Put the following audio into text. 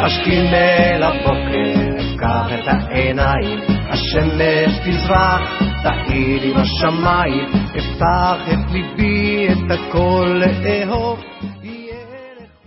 אשכין אל הבוקר, אפקח את העיניים, השמש תזרח, תאיר עם השמיים, אפתח את ליבי, את הכל לאהוב.